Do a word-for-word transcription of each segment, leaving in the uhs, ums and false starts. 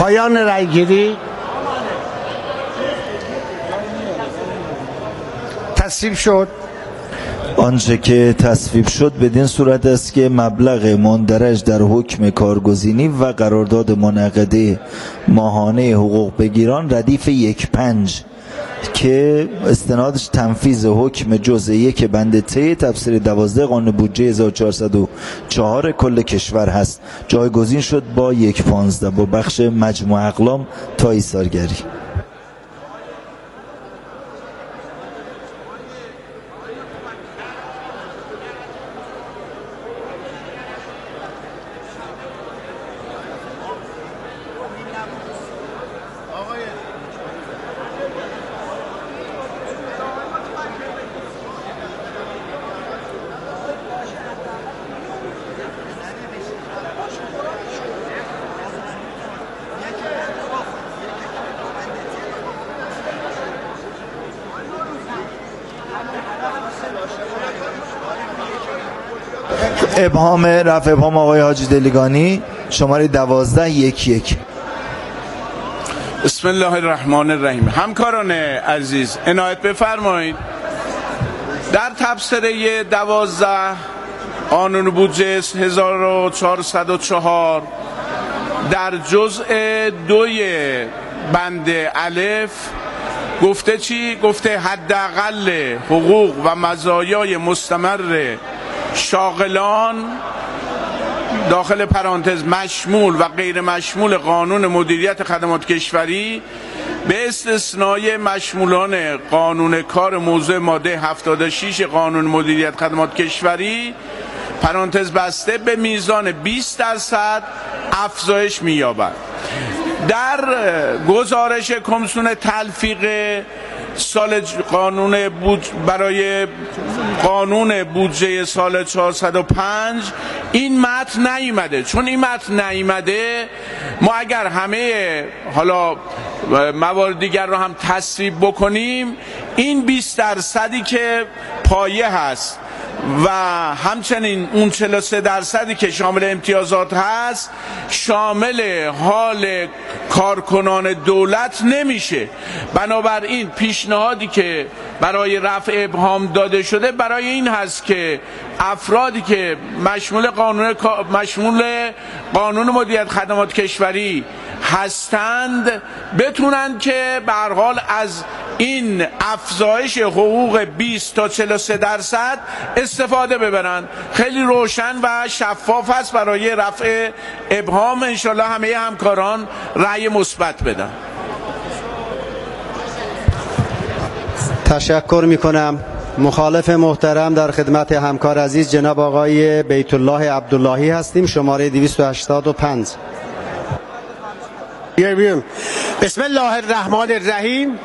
پایان رای گیری. تصویب شد. آنچه که تصویب شد بدین صورت است که مبلغ مندرج در حکم کارگزینی و قرارداد منعقده ماهانه حقوق بگیران ردیف یک پنج که استنادش تنفیذ حکم جزء یک بند ت تفسیر دوازده قانون بودجه هزار و چهارصد و چهار کل کشور هست، جایگزین شد با یک پانزده با بخش مجموع اقلام تا ایثارگری. ابهام رفع ابهام آقای حاجی دلیگانی شماره دوازده یک یک. بسم الله الرحمن الرحیم. همکاران عزیز عنایت بفرمایید. در تبصره دوازده قانون بودجه هزار و چهارصد و چهار در جزء دوی بند الف گفته چی؟ گفته حداقل حقوق و مزایای مستمر شاغلان داخل پرانتز مشمول و غیر مشمول قانون مدیریت خدمات کشوری به استثنای مشمولان قانون کار موضوع ماده هفتاد و شش قانون مدیریت خدمات کشوری پرانتز بسته به میزان بیست درصد افزایش می‌یابد. در گزارش کمیسیون تلفیق سال قانون بود برای قانون بودجه سال چهارصد و پنج این متن نیامده. چون این متن نیامده ما اگر همه حالا موارد دیگر رو هم تصویب بکنیم این بیست درصدی که پایه هست و همچنین اون چهل و سه درصدی که شامل امتیازات هست شامل حال کارکنان دولت نمیشه. بنابراین پیشنهادی که برای رفع ابهام داده شده برای این هست که افرادی که مشمول قانون مشمول قانون مدیریت خدمات کشوری هستند بتونن که به هر حال از این افزایش حقوق بیست تا چهل و سه درصد استفاده ببرن. خیلی روشن و شفاف است. برای رفع ابهام انشالله همه همکاران رأی مثبت بدن. تشکر می کنم. مخالف محترم در خدمت همکار عزیز جناب آقای بیت الله عبداللهی هستیم، شماره دویست و هشتاد و پنج. بسم الله الرحمن الرحیم.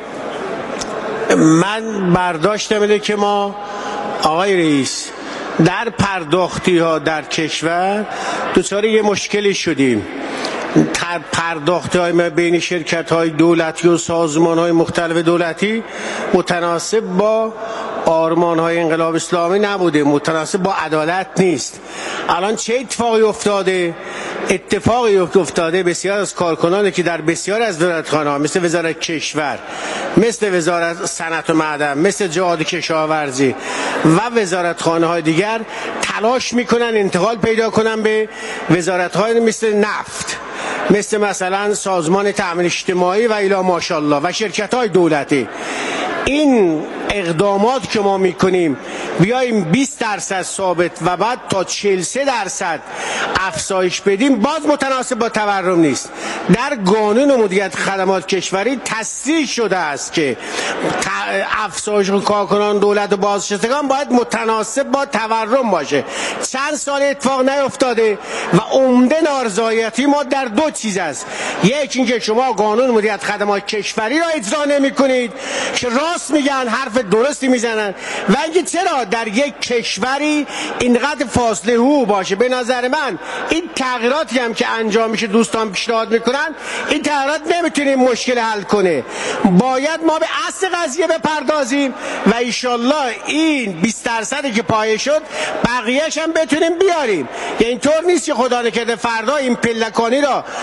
من برداشتم اینه که ما آقای رئیس در پرداختی ها در کشور دچار یه مشکلی شدیم. پرداخت های ما بین شرکت های دولتی و سازمان های مختلف دولتی متناسب با آرمان های انقلاب اسلامی نبوده، متناسب با عدالت نیست. الان چه اتفاقی افتاده؟ اتفاقی افتاده بسیار از کارکنانی که در بسیار از دولتخانه ها مثل وزارت کشور، مثل وزارت صنعت و معدن، مثل جهاد کشاورزی و وزارتخانه های دیگر تلاش میکنن انتقال پیدا کنن به وزارت های مثل نفت، مثل مثلا سازمان تأمین اجتماعی و الی ماشاءالله و شرکت های دولتی. این اقدامات که ما میکنیم بیایم بیست درصد ثابت و بعد تا چهل و سه درصد افزایش بدیم باز متناسب با تورم نیست. در قانون مدیریت خدمات کشوری تصریح شده است که افزایش کارکنان دولت و بازنشستگان باید متناسب با تورم باشه. چند سال اتفاق نیفتاده و عمده نارضایتی ما در دو چیز است. یکی اینکه شما قانون مدیریت خدمات کشوری را اجرا نمی‌کنید که راست میگن، حرف درستی میزنن، و اینکه چرا در یک کشوری اینقدر فاصله حقوق باشه. به نظر من این تغییراتی هم که انجام میشه دوستان پیشنهاد میکنن، این تغییرات نمیتونه مشکل حل کنه. باید ما به اصل قضیه بپردازیم و ایشالله این بیست درصدی که پایه شد بقیه‌اش هم بتونیم بیاریم. یعنی اینطور نیست که خدا نکرده فردا این پلکانی را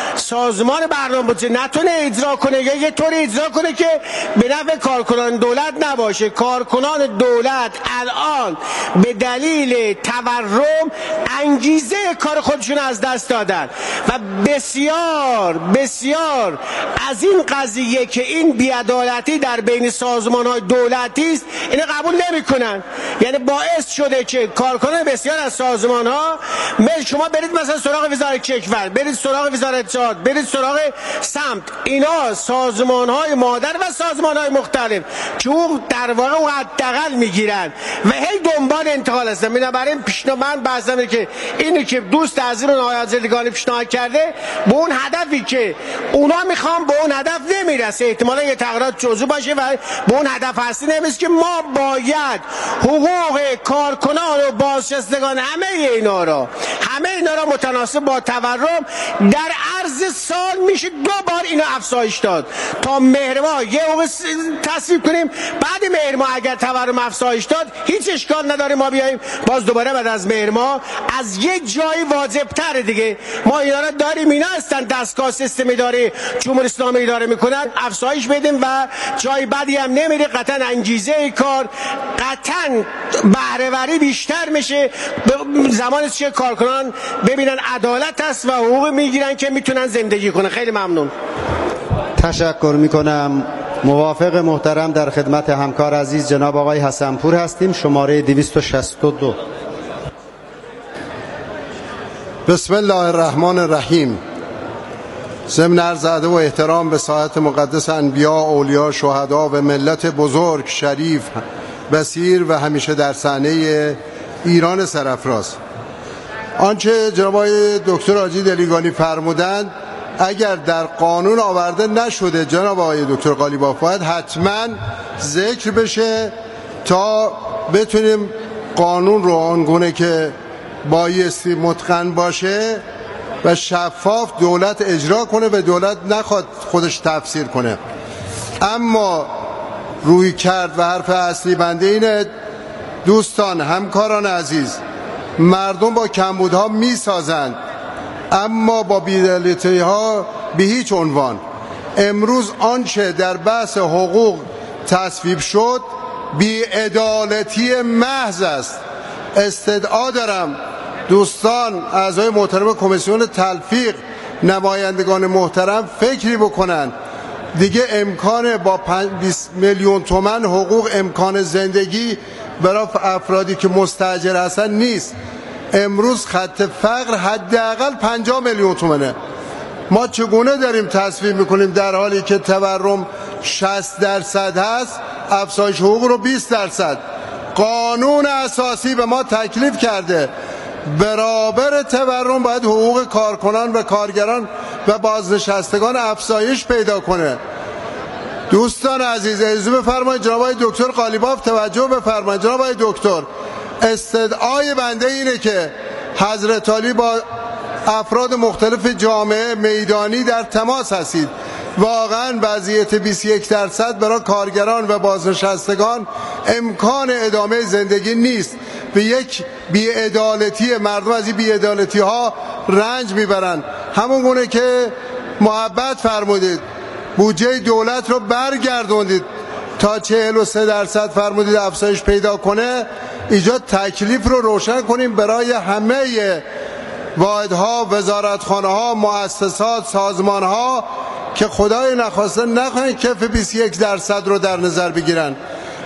سازمان برنامه‌ریزی نتونه اجرا کنه یا یه طوری اجرا کنه که به نفع کارکنان دولت نباشه. کارکنان دولت الان به دلیل تورم انگیزه کار خودشون از دست دادن و بسیار بسیار از این قضیه که این بی‌عدالتی در بین سازمان‌های دولتی است اینو قبول نمی‌کنن. یعنی باعث شده که کارکنان بسیار از سازمان‌ها، شما برید مثلا سراغ وزارت کشور، برید سراغ وزارت اقتصاد، برید سراغ سمت، اینا سازمان‌های مادر و سازمان‌های مختلف که او در واقع او حداقل میگیرن و هی دنبال انتقال هستن. بنابراین پیشنهاد بعضی که اینو که دوست عزیزمون آقای آذرگانی پیشنهاد کرده به اون هدفی که اونا میخوان به اون هدف نمیرسه، احتمالاً یه تغییرات جزئی باشه و به اون هدف اصلی نمیرسه که ما باید حقوق کارکنان و بازنشستگان همه اینا را همه اینا را متناسب با تورم در عرض سال میشه دو بار اینا افزایش داد. تا مهر ماه یه حقوق تصویب کنیم، بعد مهر ماه اگر تورم افزایش داد هیچ اشکال نداره ما بیایم باز دوباره بعد از مهر ماه از یه جایی واجب تر دیگه ما اینا را داریم، اینا هستن دستگاه سیستم اداره جمهوری اسلامی اداره میکنن، افزایش بدیم و جای بدی هم نمیره. قطعا انگیزه کار، قطعا بهره‌وری بیشتر میشه زمانی که کارکنان ببینن عدالت است و حقوق میگیرن که میتونن زندگی کنن. خیلی ممنون. تشکر میکنم. موافق محترم در خدمت همکار عزیز جناب آقای حسنپور هستیم، شماره دویست و شصت و دو. بسم الله الرحمن الرحیم. ضمن عرض ادب و احترام به ساحت مقدس انبیا، اولیا، شهدا و ملت بزرگ، شریف، بصیر و همیشه در صحنه ایران سرافراز، آنچه جناب آقای دکتر حاجی دلیگانی فرمودند اگر در قانون آورده نشده جناب آقای دکتر قالیباف باید حتما ذکر بشه تا بتونیم قانون رو آنگونه که بایستی متقن باشه و شفاف دولت اجرا کنه و دولت نخواد خودش تفسیر کنه. اما روی کرد و حرف اصلی بنده اینه دوستان، همکاران عزیز، مردم با کمبودها می سازند اما با بی‌عدالتی ها به هیچ عنوان. امروز آنچه در بحث حقوق تصویب شد بی‌عدالتی محض است. استدعا دارم دوستان اعضای محترم کمیسیون تلفیق، نمایندگان محترم فکری بکنن دیگه امکان با بیست میلیون تومان حقوق امکان زندگی برای افرادی که مستاجر هستن نیست. امروز خط فقر حداقل پنجاه میلیون تومانه. ما چگونه داریم تصویب میکنیم در حالی که تورم شصت درصد هست، افزایش حقوق رو بیست درصد. قانون اساسی به ما تکلیف کرده برابر تورم باید حقوق کارکنان و کارگران و بازنشستگان افزایش پیدا کنه. دوستان عزیز اجازه بفرمایید جناب آقای دکتر قالیباف توجه بفرمایید. جناب آقای دکتر، استدعای بنده اینه که حضرت علی با افراد مختلف جامعه میدانی در تماس هستید. واقعا وضعیت بیست و یک درصد برای کارگران و بازنشستگان امکان ادامه زندگی نیست. به یک بی‌عدالتی، مردم از این بی‌عدالتی ها رنج میبرند. همون گونه که محبت فرمودید بودجه دولت رو برگردوندید تا چهل و سه درصد فرمودید افزایش پیدا کنه، ایجاد تکلیف رو روشن کنیم برای همه واحدها، وزارتخانه‌ها، مؤسسات، سازمان‌ها که خدای نخواسته نخواهند کف بیست و یک درصد رو در نظر بگیرن.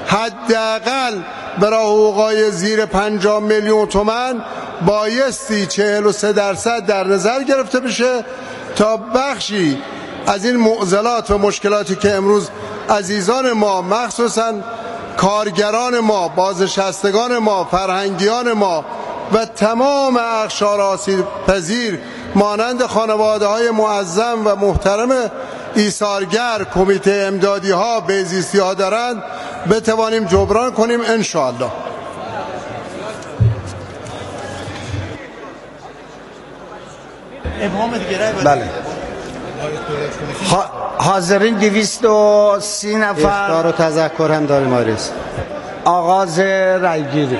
حداقل برای حقوقای زیر پنجاه میلیون تومان بایستی چهل و سه درصد در نظر گرفته بشه تا بخشی از این معضلات و مشکلاتی که امروز عزیزان ما، مخصوصا کارگران ما، بازنشستگان ما، فرهنگیان ما و تمام اقشار آسیب پذیر مانند خانواده های معظم و محترم ایثارگر، کمیته امدادی ها، بهزیستی ها دارند بتوانیم جبران کنیم ان شاء الله. بله. حاضرین دویست و سی نفر. اختار و تذکر هم داریم آریس. آغاز رأیگیری.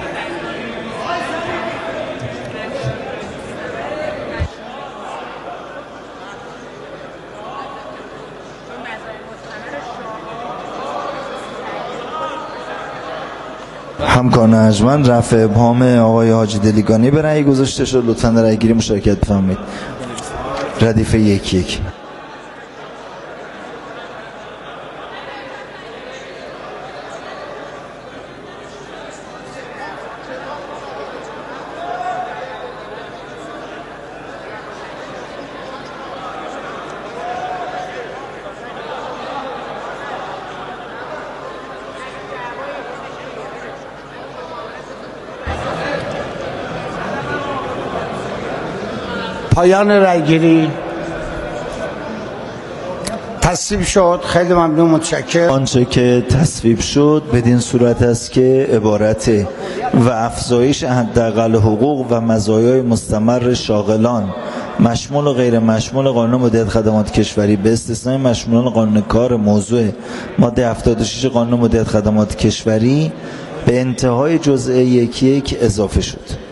همکاران ارجمند، رفع ابهام آقای حاجی دلیگانی به رأی گذاشته شد. لطفاً در رأی گیری مشارکت بفرمایید. ردیف یک یک. پایان رأیگیری تصویب شد. خیلی ممنون، متشکرم. آنچه که تصویب شد بدین صورت است که عبارت و افزایش حداقل حقوق و مزایای مستمر شاغلان مشمول و غیر مشمول قانون مدیریت خدمات کشوری به استثنای مشمولان قانون کار موضوع ماده هفتاد و شش قانون مدیریت خدمات کشوری به انتهای جزء یک یک اضافه شد.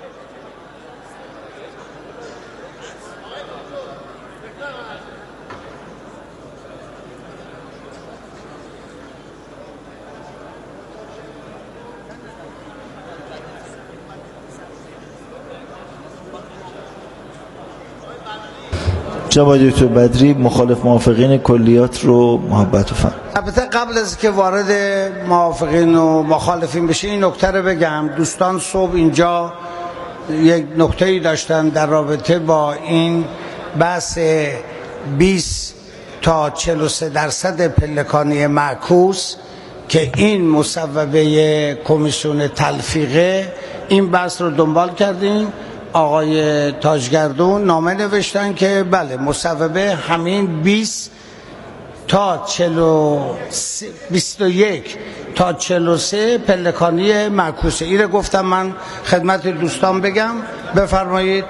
جناب دکتر بدری، مخالف موافقین کلیات رو محبت و فهم. البته قبل از که وارد موافقین و مخالفین بشه این نکته رو بگم. دوستان صبح اینجا یک نکته‌ای داشتن در رابطه با این بحث بیست تا چهل و سه درصد پلکانی معکوس که این مصوبه کمیسیون تلفیقه. این بحث رو دنبال کردیم. آقای تاجگردون نامه نوشتن که بله مصوبه همین بیست تا چهل و سه، بیست و یک تا چهل و سه پلکانی معکوسه. این رو گفتم من خدمت دوستان بگم. بفرمایید.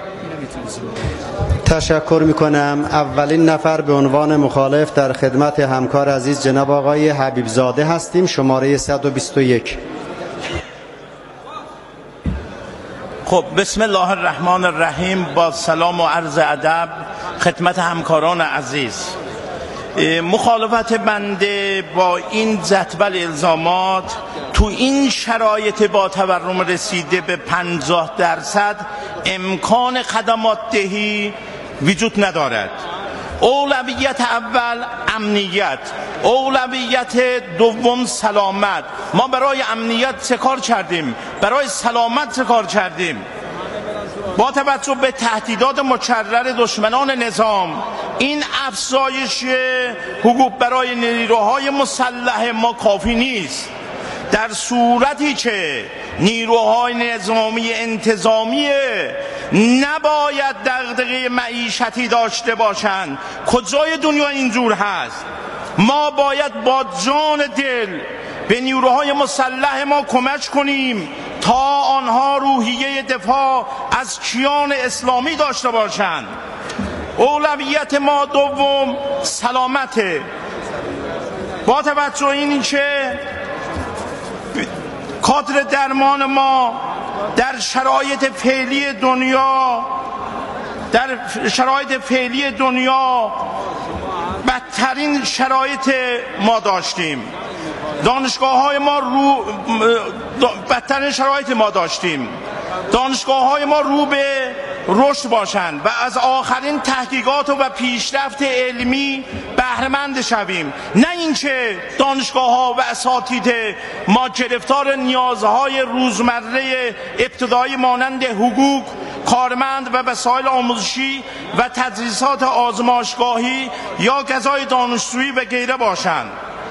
تشکر میکنم. اولین نفر به عنوان مخالف در خدمت همکار عزیز جناب آقای حبیب زاده هستیم، شماره صد و بیست و یک. خب بسم الله الرحمن الرحیم. با سلام و عرض ادب خدمت همکاران عزیز، مخالفت بنده با این جدول الزامات تو این شرایط با تورم رسیده به پنجاه درصد امکان خدمات دهی وجود ندارد. اولویت اول امنیت، اولویت دوم سلامت. ما برای امنیت چه کار کردیم؟ برای سلامت چه کار کردیم؟ با توجه به تهدیدات مکرر دشمنان نظام این افزایش حقوق برای نیروهای مسلح ما کافی نیست. در صورتی که نیروهای نظامی انتظامی نباید دغدغه معیشتی داشته باشند، کجای دنیا اینجور هست؟ ما باید با جان دل به نیروهای مسلح ما کمک کنیم تا آنها روحیه دفاع از کیان اسلامی داشته باشند. اولویت ما دوم سلامته. با توجه این که کادر درمان ما در شرایط فعلی دنیا در شرایط فعلی دنیا بدترین شرایط ما داشتیم. دانشگاه های ما رو بدترین شرایط ما داشتیم. دانشگاه های ما رو به رشد باشند و از آخرین تحقیقات و پیشرفت علمی بهره‌مند شویم، نه اینکه دانشگاه ها و اساتید ما گرفتار نیازهای روزمره ابتدایی مانند حقوق، کارمند و وسایل آموزشی و تدریسات آزمایشگاهی یا غذای دانشجویی و غیره باشند.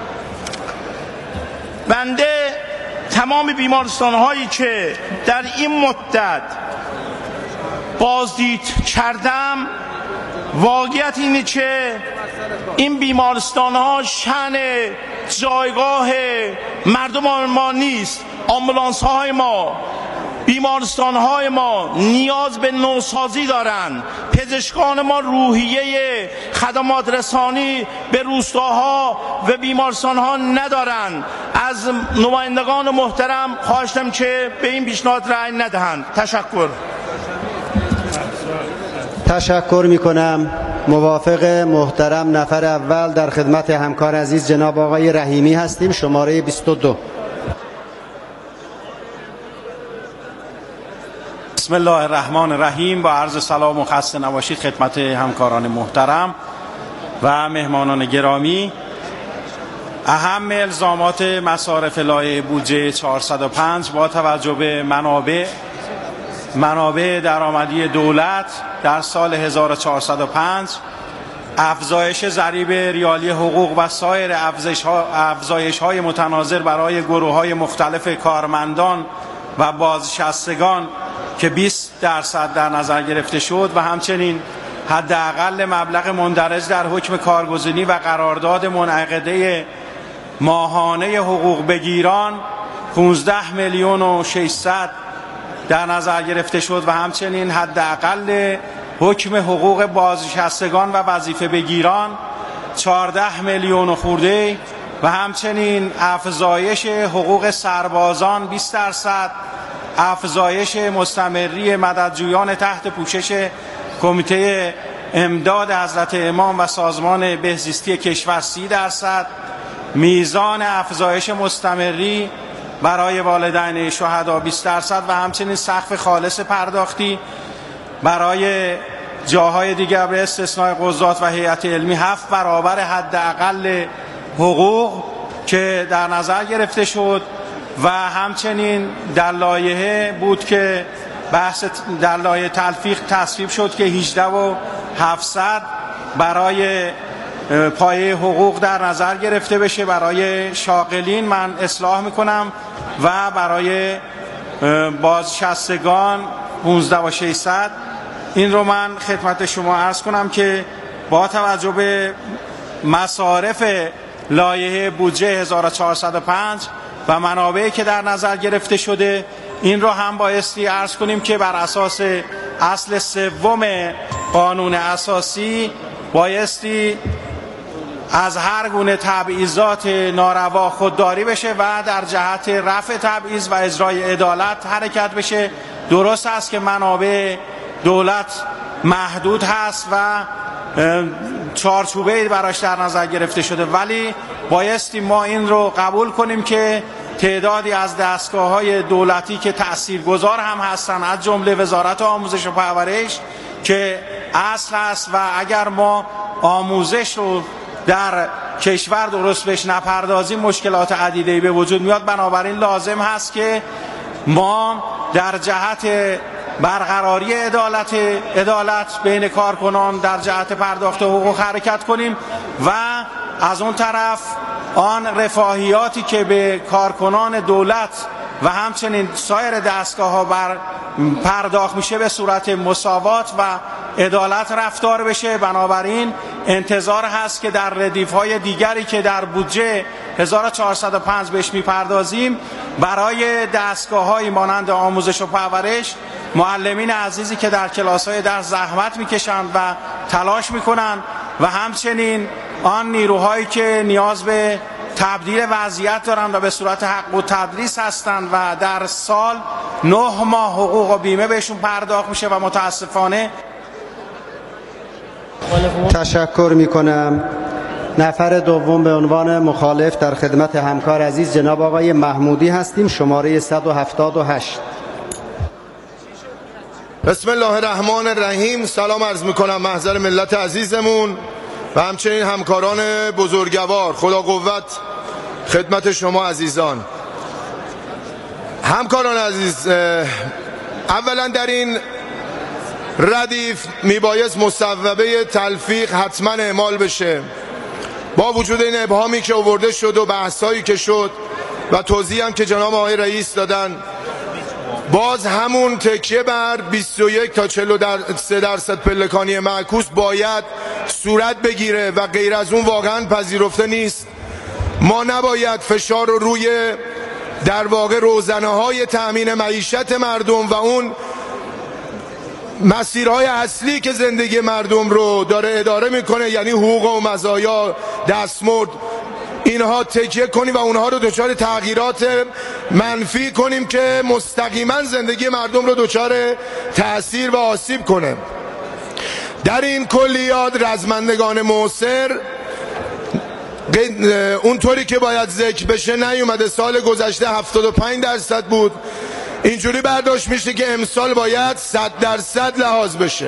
بنده تمام بیمارستان هایی که در این مدت بازدید کردم، واقعیت اینه که این بیمارستان ها شأن جایگاه مردم ما نیست. آمبولانس های ما، بیمارستان های ما نیاز به نوسازی دارند. پزشکان ما روحیه خدمات رسانی به روستاها و بیمارستان ها ندارند. از نمایندگان محترم خواهشتم که به این پیشنهاد رأی ندهند. تشکر. تشکر می کنم. موافق محترم نفر اول در خدمت همکار عزیز جناب آقای رحیمی هستیم، شماره بیست و دو. بسم الله الرحمن الرحیم. با عرض سلام و خسته نباشید خدمت همکاران محترم و مهمانان گرامی. اهم الزامات مصارف لایحه بودجه چهارصد و پنج با توجه به منابع منابع درآمدی دولت در سال هزار و چهارصد و پنج، افزایش ضریب ریالی حقوق و سایر افزایش‌های متناظر برای گروه‌های مختلف کارمندان و بازنشستگان که بیست درصد در نظر گرفته شد و همچنین حداقل مبلغ مندرج در حکم کارگزینی و قرارداد منعقده ماهانه حقوق بگیران پانزده میلیون و ششصد در نظر گرفته شد و همچنین حداقل حکم حقوق بازنشستگان و وظیفه بگیران چهارده میلیون و خورده و همچنین افزایش حقوق سربازان بیست درصد، افزایش مستمری مددجویان تحت پوشش کمیته امداد حضرت امام و سازمان بهزیستی کشور سی درصد، میزان افزایش مستمری برای والدین شهدا بیست درصد و همچنین سقف خالص پرداختی برای جاهای دیگر به استثنای قضات و هیئت علمی هفت برابر حداقل حقوق که در نظر گرفته شد و همچنین در لایحه بود که بحث در لایحه تلفیق تصویب شد که هجده و هفتصد برای پایه حقوق در نظر گرفته بشه برای شاغلین، من اصلاح میکنم، و برای بازنشستگان پانزده و ششصد. این رو من خدمت شما عرض کنم که با توجه به مصارف لایحه بودجه هزار و چهارصد و پنج و منابعی که در نظر گرفته شده، این رو هم بایستی عرض کنیم که بر اساس اصل سوم قانون اساسی بایستی از هر گونه تبعیضات ناروا خودداری بشه و در جهت رفع تبعیض و اجرای عدالت حرکت بشه. درست است که منابع دولت محدود هست و چارچوبه براش در نظر گرفته شده، ولی بایستی ما این رو قبول کنیم که تعدادی از دستگاه‌های دولتی که تاثیرگذار هم هستن از جمله وزارت آموزش و پرورش که اصل است و اگر ما آموزش رو در کشور درست بهش نپردازیم مشکلات عدیده‌ای به وجود میاد. بنابراین لازم هست که ما در جهت برقراری عدالت عدالت بین کارکنان در جهت پرداخت حقوق حرکت کنیم و از اون طرف آن رفاهیاتی که به کارکنان دولت و همچنین سایر دستگاه‌ها بر پرداخت میشه به صورت مساوات و عدالت رفتار بشه. بنابراین انتظار هست که در ردیف‌های دیگری که در بودجه هزار و چهارصد و پنج بهش میپردازیم برای دستگاه‌های مانند آموزش و پرورش، معلمین عزیزی که در کلاس‌های درس زحمت میکشند و تلاش میکنند و همچنین آن نیروهایی که نیاز به تبدیل وضعیت دارند و به صورت حق و تدریس هستند و در سال نه ماه حقوق و بیمه بهشون پرداخت میشه و متاسفانه. تشکر میکنم. نفر دوم به عنوان مخالف در خدمت همکار عزیز جناب آقای محمودی هستیم، شماره صد و هفتاد و هشت. بسم الله الرحمن الرحیم. سلام عرض میکنم محضر ملت عزیزمون و همچنین همکاران بزرگوار. خدا قوت خدمت شما عزیزان. همکاران عزیز، اولا در این ردیف میبایست مصوبه تلفیق حتما اعمال بشه. با وجود این ابهامی که آورده شد و بحثایی که شد و توضیح هم که جناب آقای رئیس دادن، باز همون تکیه بر بیست و یک تا چهل و سه درصد پلکانی معکوس باید صورت بگیره و غیر از اون واقعا پذیرفته نیست. ما نباید فشار رو روی در واقع روزنه های تأمین معیشت مردم و اون مسیرهای اصلی که زندگی مردم رو داره اداره میکنه، یعنی حقوق و مزایا، دستمزد، اینها تکیه کنیم و اونها رو دچار تغییرات منفی کنیم که مستقیما زندگی مردم رو دچار تأثیر و آسیب کنه. در این کلیات رزمندگان معاصر اونطوری که باید ذکر بشه نیومده. سال گذشته هفتاد و پنج درصد بود، اینجوری برداشت میشه که امسال باید صد درصد لحاظ بشه.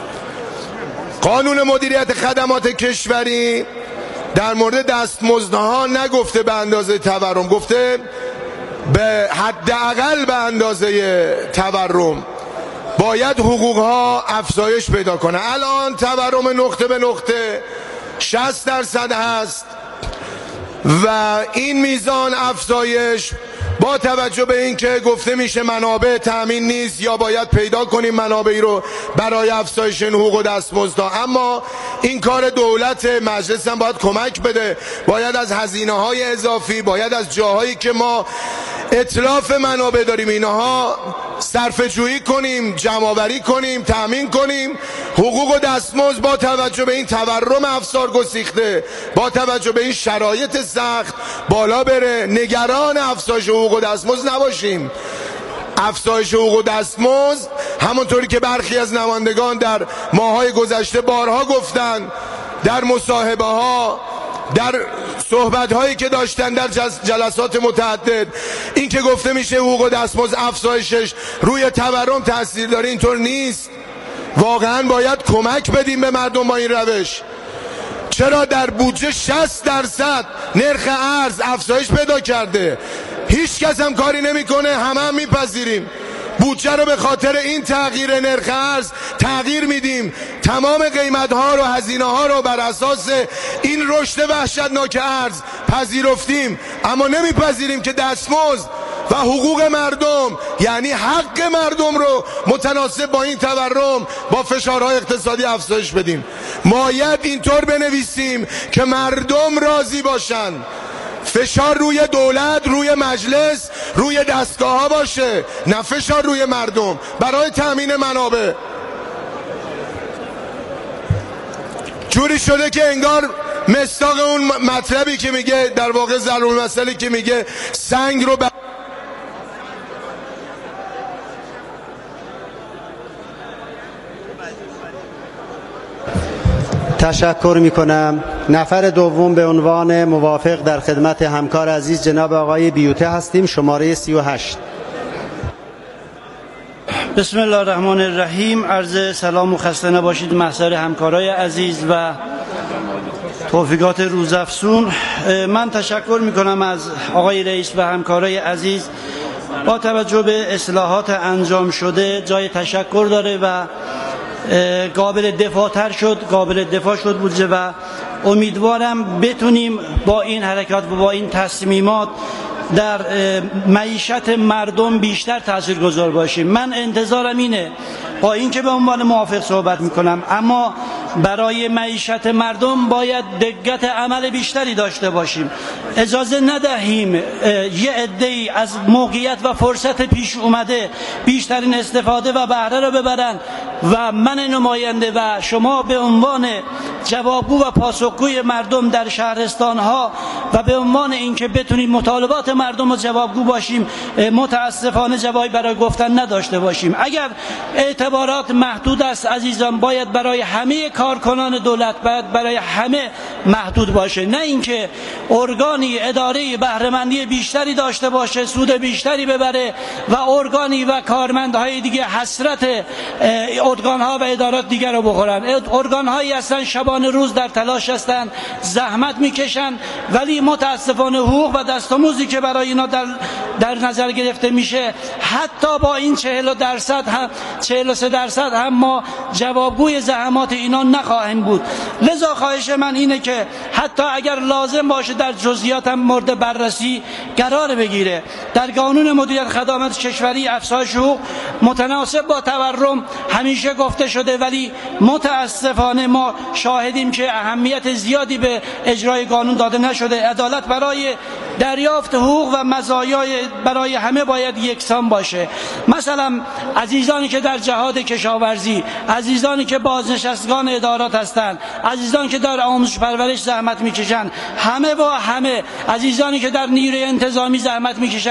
قانون مدیریت خدمات کشوری در مورد دستمزدها نگفته به اندازه تورم، گفته به حداقل به اندازه تورم باید حقوقها افزایش پیدا کنه. الان تورم نقطه به نقطه شصت درصد هست و این میزان افزایش با توجه به اینکه گفته میشه منابع تامین نیست یا باید پیدا کنیم منابعی رو برای افزایش این حقوق و دستمزدها، اما این کار دولت، مجلس هم باید کمک بده، باید از هزینه های اضافی، باید از جاهایی که ما اتلاف منابع داریم اینها صرفه جویی کنیم، جمع آوری کنیم، تامین کنیم، حقوق و دستمزد با توجه به این تورم افسار گسیخته، با توجه به این شرایط سخت بالا بره. نگران افزایش حقوق و دستمزد نباشیم. افزایش حقوق و دستمزد همونطوری که برخی از نمایندگان در ماهای گذشته بارها گفتن، در مصاحبه ها، در صحبت هایی که داشتن در جلسات متعدد، این که گفته میشه حقوق و دستمزد افزایشش روی تورم تاثیر داره، اینطور نیست. واقعا باید کمک بدیم به مردم با این روش. چرا در بودجه شصت درصد نرخ ارز افزایش پیدا کرده، هیچ کس هم کاری نمیکنه، همه هم میپذیریم. بودجه رو به خاطر این تغییر نرخ ارز تغییر میدیم، تمام قیمت ها رو، هزینه ها رو بر اساس این رشد وحشتناک ارز پذیرفتیم، اما نمیپذیریم که دستمزد و حقوق مردم، یعنی حق مردم رو متناسب با این تورم، با فشارهای اقتصادی افزایش بدیم. باید اینطور بنویسیم که مردم راضی باشن، فشار روی دولت، روی مجلس، روی دستگاه ها باشه، نه فشار روی مردم برای تامین منابع. جوری شده که انگار مصداق اون مطلبی که میگه، در واقع ضرور مسئله که میگه سنگ رو ب... تشکر می کنم. نفر دوم به عنوان موافق در خدمت همکار عزیز جناب آقای بیوته هستیم، شماره سی و هشت. بسم الله الرحمن الرحیم. عرض سلام و خسته نباشید محضر همکارای عزیز و توفیقات روزافزون. من تشکر می کنم از آقای رئیس و همکارای عزیز. با توجه به اصلاحات انجام شده جای تشکر داره و قابل دفاع تر شد، قابل دفاع شد بودجه و امیدوارم بتونیم با این حرکات و با این تصمیمات در معیشت مردم بیشتر تاثیرگذار باشیم. من انتظارم اینه، با اینکه به عنوان موافق صحبت میکنم، اما برای معیشت مردم باید دقت عمل بیشتری داشته باشیم. اجازه ندهیم یه عده‌ای از موقعیت و فرصت پیش اومده بیشترین استفاده و بهره را ببرن و من نماینده و شما به عنوان جوابگو و پاسخگوی مردم در شهرستان ها و به عنوان اینکه بتونیم مطالبات مردم رو جوابگو باشیم، متاسفانه جوابی برای گفتن نداشته باشیم. اگر اعتبارات محدود است عزیزان، باید برای همه کارکنان دولت باید برای همه محدود باشه، نه اینکه ارگانی اداره بهره‌مندی بیشتری داشته باشه، سود بیشتری ببره و ارگانی و کارمندهای دیگه حسرت ارگانها و ادارات دیگر رو بخورن. ارگانهایی هستن شبانه روز در تلاش هستن، زحمت میکشن، ولی متاسفانه حقوق و دستمزدی که برای اینا در در نظر گرفته میشه، حتی با این چهل درصد هم چهل و سه درصد هم ما جوابگوی زحمات اینا نخواهیم بود. لذا خواهش من اینه که حتی اگر لازم باشه در جزئیات هم مورد بررسی قرار بگیره. در قانون مدیریت خدمات کشوری افزایش حقوق متناسب با تورم همیشه گفته شده، ولی متاسفانه ما شاهدیم که اهمیت زیادی به اجرای قانون داده نشده. عدالت برای دریافت حقوق و مزایای برای همه باید یکسان باشه. مثلا عزیزانی که در جهاد کشاورزی، عزیزانی که بازنشستگان ادارات هستند، عزیزانی که در آموزش پرورش زحمت میکشن، همه با همه، عزیزانی که در نیروی انتظامی زحمت میکشن،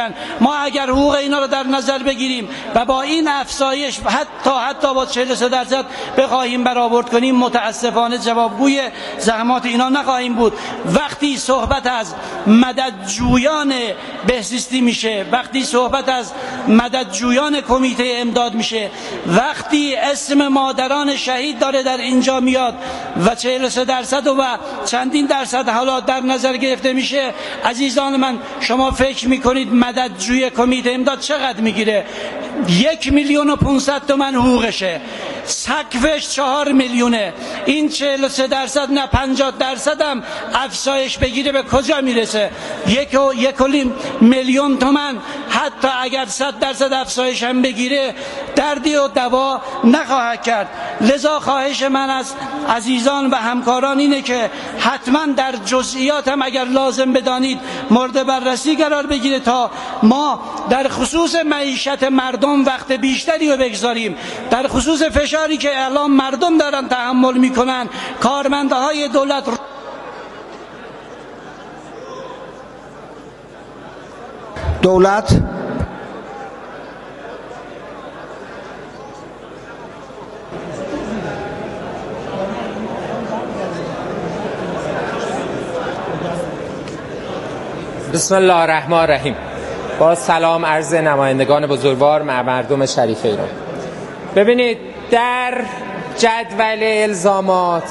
میشن. ما اگر حقوق اینا رو در نظر بگیریم و با این افزایش حتی حتی با چهل و سه درصد بخواهیم برآورد کنیم، متاسفانه جوابگوی زحمات اینا نخواهیم بود. وقتی صحبت از مددجویان بهزیستی میشه، وقتی صحبت از مددجویان کمیته امداد میشه، وقتی اسم مادران شهید داره در اینجا میاد و چهل و سه درصد و چندین درصد حالا در نظر گرفته میشه، عزیزان من شما فکر میکنید مددجوی کمیته امداد چقدر میگیره؟ یک میلیون و پونصد تومن حقوقشه، سقفش چهار میلیونه. این چهل و سه درصد نه پنجاه درصد هم افزایش بگیره به کجا میرسه؟ یک و یک و نیم میلیون تومن. حتی اگر صد درصد افزایش هم بگیره دردی و دوا نخواهد کرد. لذا خواهش من از عزیزان و همکاران اینه که حتما در جزئیات هم اگر لازم بدانید مورد بررسی قرار بگیره تا ما در خصوص معیشت مردم وقت بیشتری رو بگذاریم، در خصوص فشاری که الان مردم دارن تحمل میکنن، کارمندهای دولت دولت بسم الله الرحمن الرحیم. با سلام عرض نمایندگان بزرگوار مردم شریف ایران. ببینید در جدول الزامات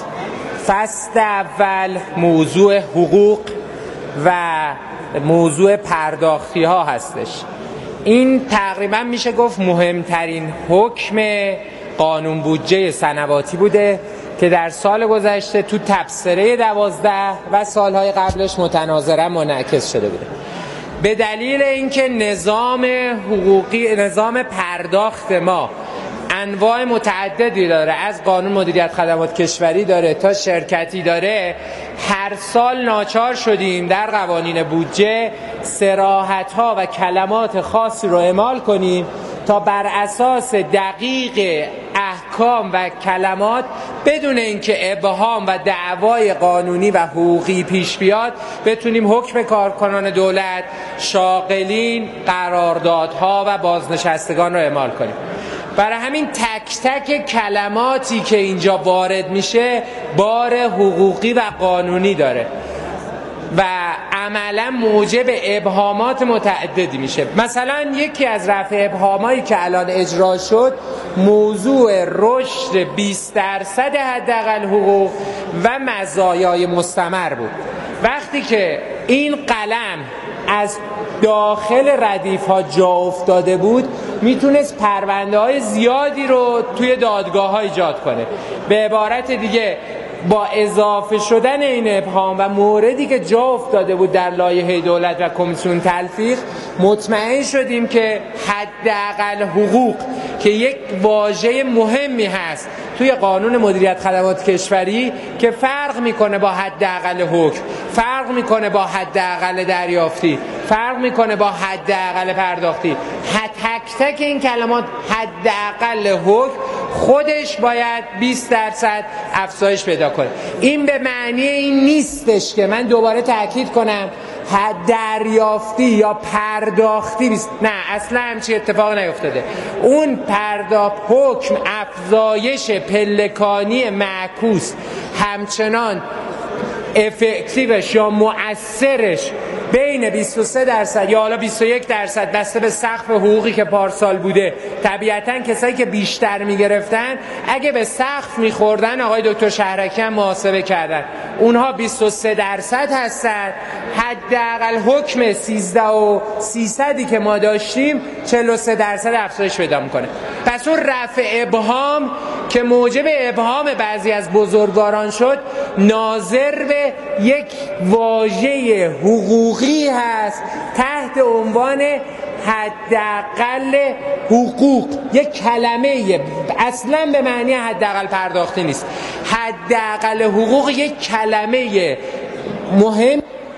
فصل اول موضوع حقوق و موضوع پرداختی ها هستش. این تقریبا میشه گفت مهمترین حکم قانون بودجه سنواتی بوده که در سال گذشته تو تبصره دوازده و سالهای قبلش متناظرا منعکس شده بوده. به دلیل اینکه نظام حقوقی، نظام پرداخت ما انواع متعددی داره، از قانون مدیریت خدمات کشوری داره تا شرکتی داره، هر سال ناچار شدیم در قوانین بودجه صراحت‌ها و کلمات خاصی رو اعمال کنیم تا بر اساس دقیق احکام و کلمات بدون اینکه ابهام و دعوای قانونی و حقوقی پیش بیاد بتونیم حکم کارکنان دولت، شاغلین، قراردادها و بازنشستگان رو اعمال کنیم. برای همین تک تک کلماتی که اینجا وارد میشه بار حقوقی و قانونی داره و عملا موجب ابهامات متعددی میشه. مثلا یکی از رفع ابهامایی که الان اجرا شد موضوع رشد بیست درصد حداقل حقوق و مزایای مستمر بود. وقتی که این قلم از داخل ردیف ها جا افتاده بود میتونست پرونده های زیادی رو توی دادگاه ها ایجاد کنه. به عبارت دیگه با اضافه شدن این ابهام و موردی که جا افتاده بود در لایحه دولت و کمیسیون تلفیق، مطمئن شدیم که حداقل حقوق که یک واژه مهمی هست توی قانون مدیریت خدمات کشوری که فرق میکنه با حداقل حکم، فرق میکنه با حداقل دریافتی، فرق میکنه با حداقل پرداختی، تک تک این کلمات حداقل حکم خودش باید بیست درصد افزایش پیدا کنه. این به معنی این نیستش که من دوباره تاکید کنم دریافتی یا پرداختی بیست. نه، اصلا همچین اتفاق نیفتاده. اون پرداخت حکم افزایش پلکانی معکوس همچنان افکتیوش یا مؤثرش بین بیست و سه درصد یا حالا بیست و یک درصد بسته به سقف حقوقی که پارسال بوده. طبیعتاً کسایی که بیشتر میگرفتن اگه به سقف میخوردن، آقای دکتر شهرکی هم محاسبه کردن، اونها بیست و سه درصد هستن. حداقل حکم سیزده و سیصدی که ما داشتیم چهل و سه درصد افزایش پیدا میکنه. پس اون رفع ابهام که موجب ابهام بعضی از بزرگواران شد ناظر به یک واژه حقوقی هست تحت عنوان حداقل حقوق. یک کلمه اصلا به معنی حداقل پرداختی نیست. حداقل حقوق یک کلمه مهم